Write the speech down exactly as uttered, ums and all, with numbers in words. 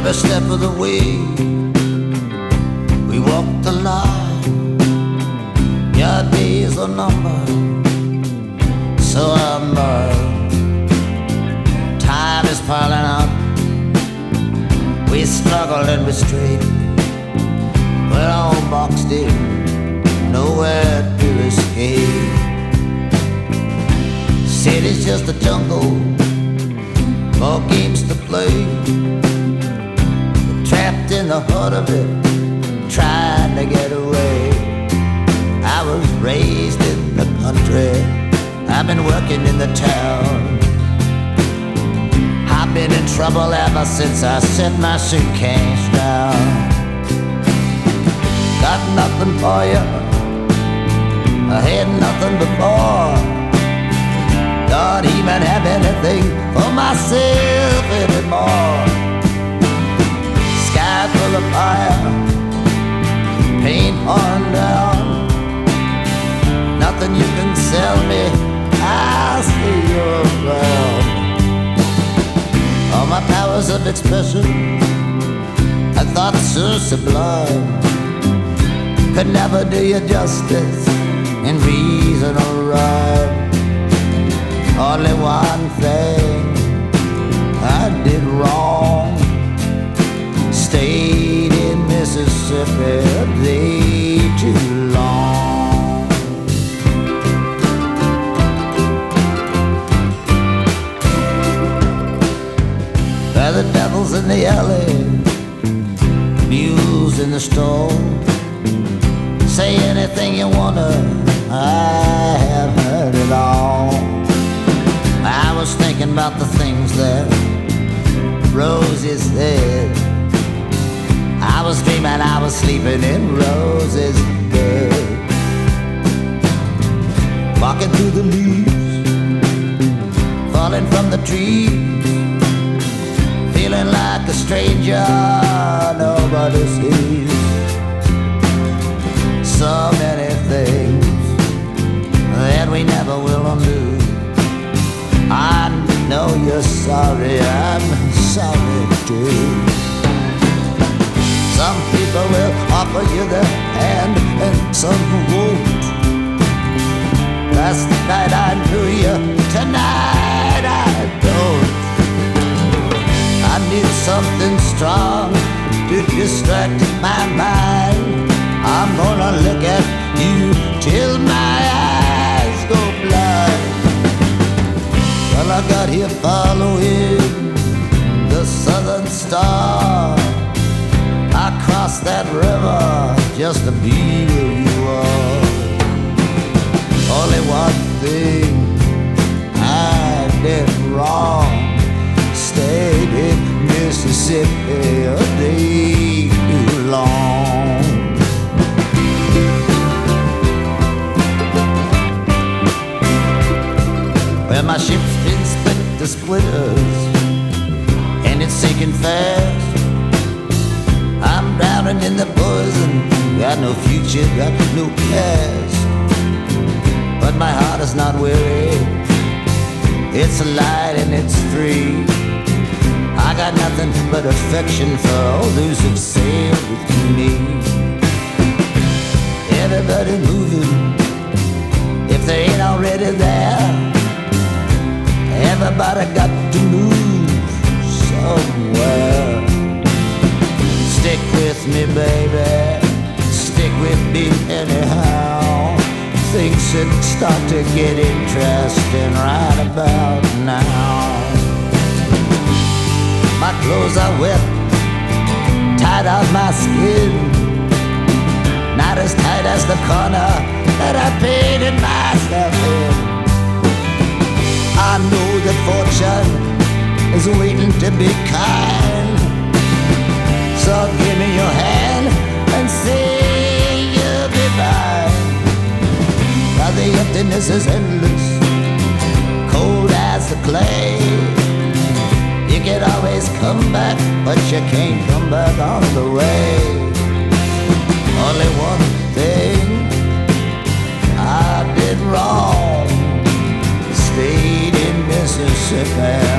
every step of the way. We walked the line, your days are numbered, so I'm burned. Time is piling up, we struggled and we strayed. We're all boxed in, nowhere to escape. City's just a jungle, more games to play. We're trapped in the heart of it, trying to get away. I was raised in the country, I've been working in the town. I've been in trouble ever since I set my suitcase down. Got nothing for you, I had nothing before. Don't even have anything for myself anymore. Sky full of fire, paint on down. Nothing you can sell me, I'll see you around. All my powers of expression, I thought so sublime, could never do you justice in reason or rhyme. Only one thing I did wrong, stayed in Mississippi a day too long. There the devil's in the alley, mules in the store. Say anything you wanna, I have heard it all. I was thinking about the things that Rosie said. I was dreaming I was sleeping in Rosie's bed. Walking through the leaves, falling from the trees, feeling like a stranger nobody sees. So many things that we never will undo. I know you're sorry, I'm sorry too. Some people will offer you their hand and some won't. Last night I knew you, tonight I don't. I need something strong to distract my mind. I'm gonna look at you till my eyes go blind. Well, I got here following the southern star. I crossed that river just to be where you are. Only one thing I did wrong, stayed in Mississippi a day too long. Well, my ship's been split to splitters, and it's sinking fast. I'm drowning in the poison, got no future, got no past. But my heart is not weary, it's light and it's free. I got nothing but affection for all those who've sailed with me. Everybody moving, if they ain't already there. Everybody got to move somewhere. Stick with me, baby, stick with me anyhow. Things should start to get interesting right about now. My clothes are wet, tied on my skin, not as tight as the corner that I painted myself in. I know that fortune is waiting to be kind, so give me your hand and say you'll be mine. Now the emptiness is endless, cold as the clay. You can always come back, but you can't come back on the way. Only one thing I did wrong, stayed in Mississippi